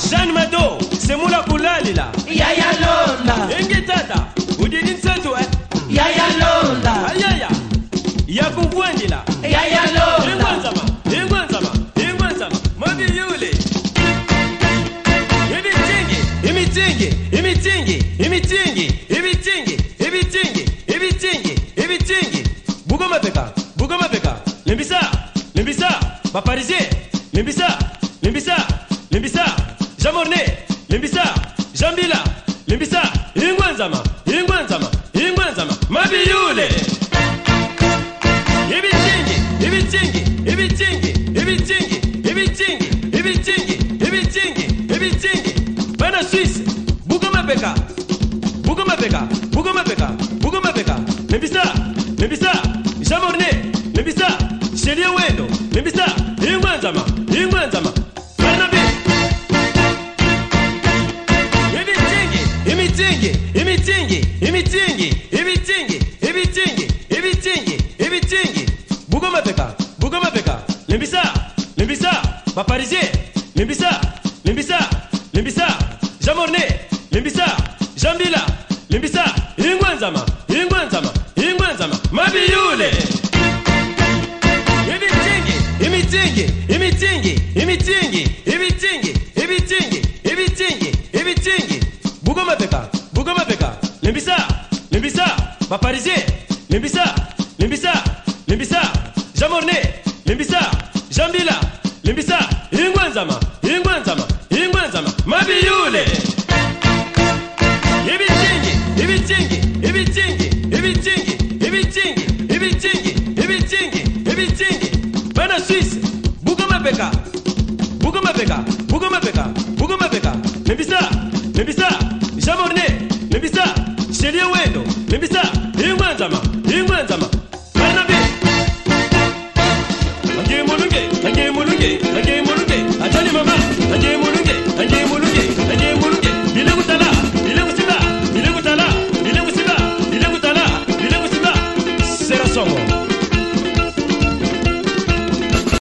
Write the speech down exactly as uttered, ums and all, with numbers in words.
Jeanne Mado, c'est moula kulalila. Yaya Lola. Engi tata, udini nsetu eh. Yaya Lola. Ayaya, yakungwendila. Yaya Lola. Ingwanzama, ingwanzama, ingwanzama, mabi yule. Imitingi, imitingi, imitingi, imitingi, imitingi, imitingi, imitingi, imitingi. Bugoma peka, bugoma peka. Limbisa, limbisa, paparizé. Limbisa, limbisa, limbisa. Jamorne, limbisa, jambila, limbisa. Ingwanzama, ingwanzama, ingwanzama, mabi yule. Imitingi, imitingi, imitingi, imitingi, imitingi, imitingi, imitingi, imitingi. Bana Suisse, Bugoma Beka, Bugoma Beka, Bugoma Beka, Bugoma Beka, Limbisa, Limbisa, Jamorne, Limbisa, Shelia Wendo, Limbisa, Ingwanzama, Ingwanzama, Banabi. Imitingi, imitingi, imitingi, imitingi, imitingi, imitingi, imitingi. Bugoma Beka, Bugoma Beka, Limbisa, Limbisa, paparizé, Limbisa, Limbisa, Limbisa, Jamorne, Limbisa, Jambila, Limbisa, Ingwanzama, Ingwanzama, Ingwanzama, mabi yule. Imitingi, imitingi, imitingi, imitingi, imitingi, imitingi, imitingi. Bugoma Beka, Bugoma Beka, Limbisa, Limbisa, paparizé, Limbisa, Limbisa, Limbisa, Jamorne, Limbisa, Jambila, Limbisa, Ingwanzama, Ingwanzama, Ingwanzama, mabi yule. Imitingi, imitingi, imitingi, imitingi, imitingi, imitingi, imitingi, imitingi. Bana Suisse, Bugoma Beka, Bugoma Beka, Bugoma Beka, Bugoma Beka, Limbisa, Limbisa, Jamorne, Limbisa, Shelia Wendo, Limbisa, Ingwanzama, Ingwanzama,